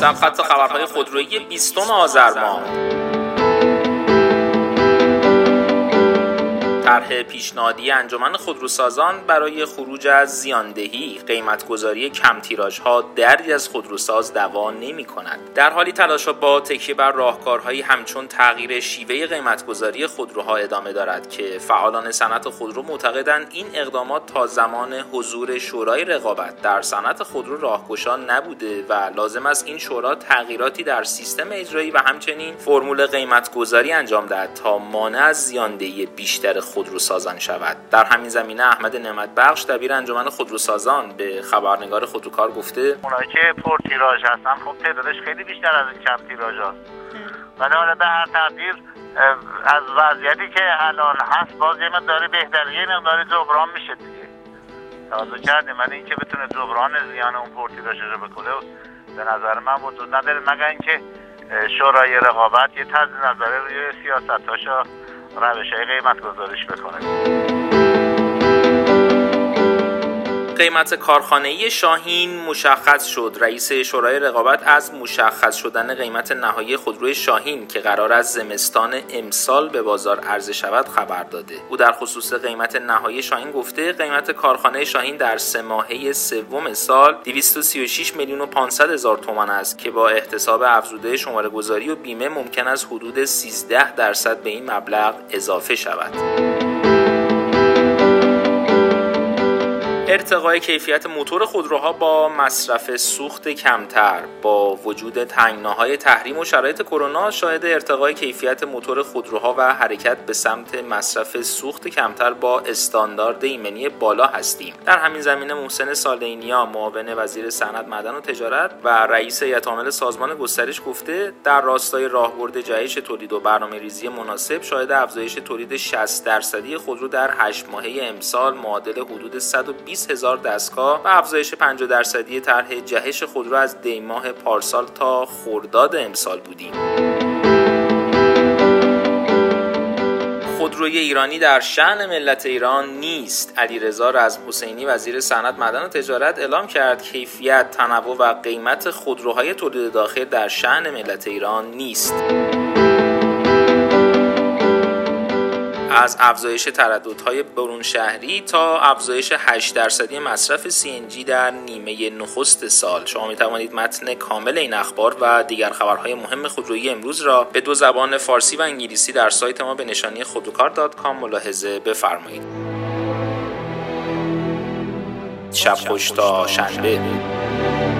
سرخط خبرهای خودرویی 20 آذر ماه. طرح پیشنهادی انجمن خودروسازان برای خروج از زیاندهی قیمت‌گذاری کم تیراژها دردی از خودروساز دوا نمی‌کند. در حالی تلاش‌ها با تکیه بر راهکارهایی همچون تغییر شیوه قیمت‌گذاری خودروها ادامه دارد که فعالان صنعت خودرو معتقدند این اقدامات تا زمان حضور شورای رقابت در صنعت خودرو راهگشا نبوده و لازم است این شورا تغییراتی در سیستم اجرایی و همچنین فرمول قیمت‌گذاری انجام دهد تا مانع از زیاندهی بیشتر خودروسازان شود. در همین زمینه احمد نعمتبخش دبیر انجمن خودروسازان به خبرنگار خودروکار گفته اونایی که پر تیراژ هستن خب تعدادش خیلی بیشتر از این کم تیراژ هست. ولی حالا به هر تقدیر از وضعیتی که الان هست باز یه مقداری بهتره، یه مقداری جبران میشه دیگه. توجه کردیم، ولی اینکه بتونه جبران زیان اون پر تیراژ رو بکنه به نظر من وجود نداره، مگر اینکه شورای رقابت یه تجدید نظر روی سیاستاشو روش‌های قیمت گذاریش بکنه. قیمت کارخانه‌ای شاهین مشخص شد. رئیس شورای رقابت از مشخص شدن قیمت نهایی خودروی شاهین که قرار است زمستان امسال به بازار عرضه شود خبر داده. او در خصوص قیمت نهایی شاهین گفته قیمت کارخانه شاهین در 3 ماهه سوم سال 236 میلیون و 500 هزار تومان است که با احتساب افزوده شماره‌گذاری و بیمه ممکن است حدود 13% به این مبلغ اضافه شود. ارتقای کیفیت موتور خودروها با مصرف سوخت کمتر. با وجود تنگناهای تحریم و شرایط کرونا شاهد ارتقای کیفیت موتور خودروها و حرکت به سمت مصرف سوخت کمتر با استاندارد ایمنی بالا هستیم. در همین زمینه محسن سالینیا معاون وزیر صنعت، معدن و تجارت و رئیس هیئت عامل سازمان گسترش گفته در راستای راهبرد جهش تولید و برنامه‌ریزی مناسب شاهد افزایش تولید 60% خودرو در 8 ماهه امسال معادل حدود 120,000 دستگاه و افزایش 50% طرح جهش خودرو از دی ماه پارسال تا خرداد امسال بودیم. خودروی ایرانی در شأن ملت ایران نیست. علیرضا رزمحسینی وزیر صنعت، معدن و تجارت اعلام کرد کیفیت، تنوع و قیمت خودروهای تولید داخل در شأن ملت ایران نیست. از افزایش ترددهای برون شهری تا افزایش 8% مصرف CNG در نیمه نخست سال. شما می توانید متن کامل این اخبار و دیگر خبرهای مهم خودرویی امروز را به 2 زبان فارسی و انگلیسی در سایت ما به نشانی خودروکار.com ملاحظه بفرمایید. شب خوش تا شنبه.